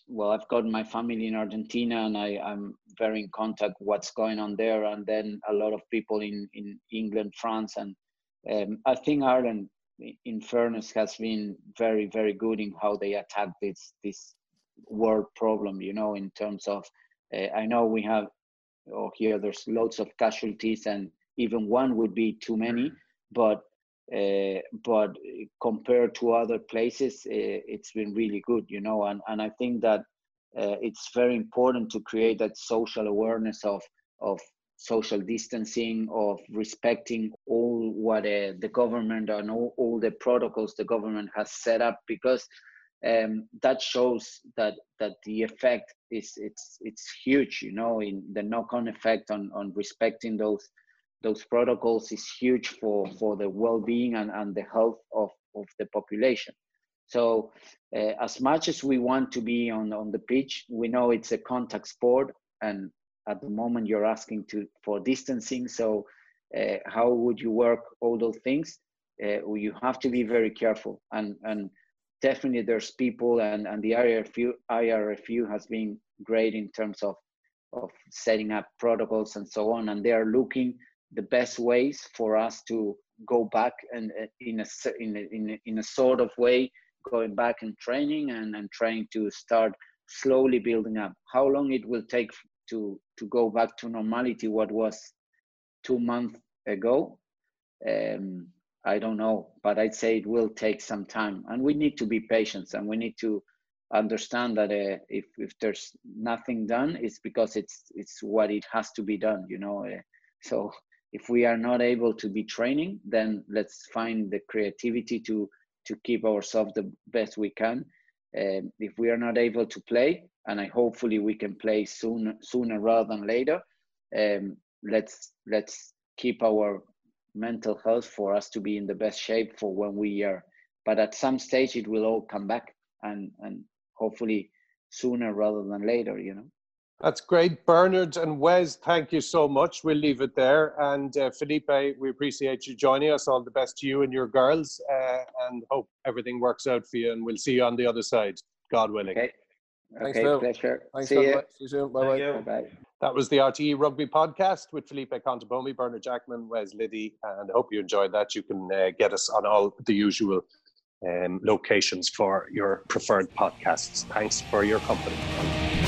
Speaker 2: well, I've got my family in Argentina, and I, I'm very in contact what's going on there, and then a lot of people in, in England, France, and um, I think Ireland, in fairness, has been very, very good in how they attack this this world problem, you know, in terms of, uh, I know we have, oh, here there's loads of casualties, and even one would be too many, but uh, but compared to other places, uh, it's been really good, you know, and, and I think that uh, it's very important to create that social awareness of, of social distancing, of respecting all what uh, the government and all, all the protocols the government has set up, because um, that shows that that the effect is it's it's huge, you know, in the knock-on effect on on respecting those those protocols is huge for for the well-being and, and the health of of the population. So uh, as much as we want to be on on the pitch, we know it's a contact sport, and at the moment you're asking to for distancing. So uh, how would you work all those things? Uh, you have to be very careful, and and definitely there's people, and, and the I R F U, I R F U has been great in terms of, of setting up protocols and so on. And they are looking the best ways for us to go back and uh, in, a, in, a, in, a, in a sort of way, going back and training and, and trying to start slowly building up. How long it will take to, to go back to normality, what was two months ago, um, I don't know, but I'd say it will take some time, and we need to be patient, and we need to understand that uh, if if there's nothing done, it's because it's it's what it has to be done, you know. Uh, so if we are not able to be training, then let's find the creativity to to keep ourselves the best we can. Um, if we are not able to play, and I hopefully we can play sooner sooner rather than later, um, let's let's keep our mental health for us to be in the best shape for when we are, but at some stage it will all come back, and and hopefully sooner rather than later, you know.
Speaker 1: That's great. Bernard and Wes, thank you so much. We'll leave it there. And uh, Felipe, we appreciate you joining us. All the best to you and your girls, uh, and hope everything works out for you, and we'll see you on the other side, God willing.
Speaker 2: Okay,
Speaker 4: Thanks,
Speaker 2: okay,
Speaker 4: Phil.
Speaker 2: pleasure.
Speaker 4: Thanks,
Speaker 2: See
Speaker 4: God
Speaker 2: you.
Speaker 4: bless. See you soon. Bye-bye.
Speaker 2: Bye-bye.
Speaker 1: That was the R T E Rugby Podcast with Felipe Contabomi, Bernard Jackman, Wes Liddy, and I hope you enjoyed that. You can uh, get us on all the usual um, locations for your preferred podcasts. Thanks for your company.